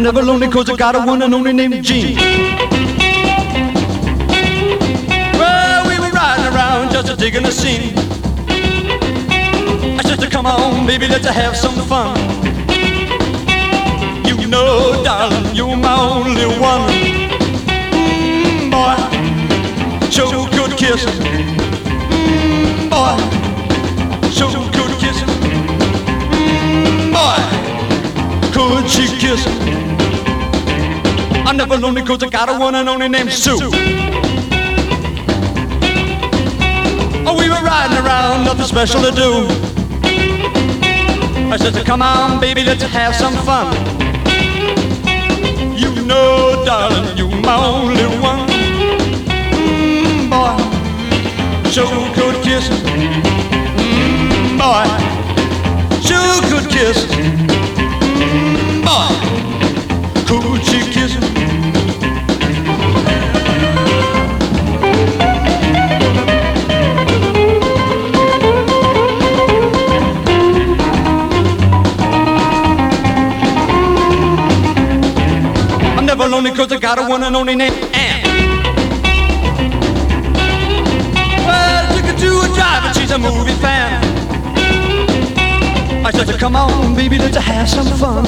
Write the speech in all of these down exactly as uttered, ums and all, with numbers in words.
I'm never lonely cause I got a one and only named Jean. Well, we were riding around just a digging the scene. I said, come on, baby, let's have some fun. You know, darling, you're my only one. Mm, boy, sure good kissing. Mm, boy, sure good kissing. Mm, boy, could she kiss? I'm never lonely cause I got a one and only named Sue. Oh, we were riding around, nothing special to do. I said, come on, baby, let's have some fun. You know, darling, you're my only one. Mm, boy, sure good kiss. Mm, boy, sure good kiss. Mm, boy, could she kiss? Never lonely cause I got a one and only named Ann. Well, I took her to a drive and she's a movie fan. I said, come on, baby, let's have some fun.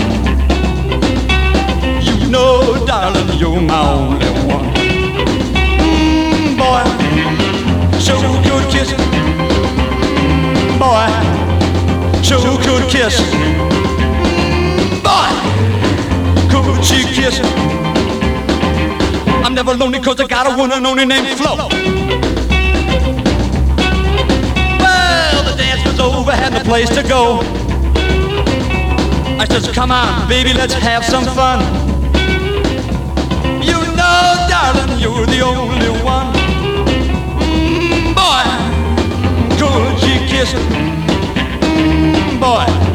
You know, darling, you're my only one. Mm, boy, sure good kiss. Boy, sure good kiss. Boy, could she kiss? I'm never lonely cause I got a one and only named Flo. Well, the dance was over, had no place to go. I said, come on, baby, let's have some fun. You know, darling, you're the only one. Mm, boy, could you kiss? Mm, boy,